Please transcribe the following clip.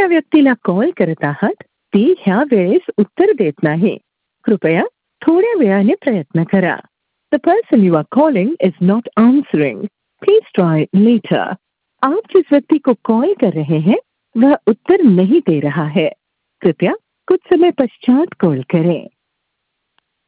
ज्या व्यक्तीला कॉल करत आहात ती ह्या वेळेस उत्तर देत नाही. कृपया थोड्या वेळाने प्रयत्न करा. The person you are calling is not answering. Please try later. आप जिस व्यक्ति को कॉल कर रहे हैं वह उत्तर नहीं दे रहा है. कृपया कुछ समय पश्चात कॉल करें.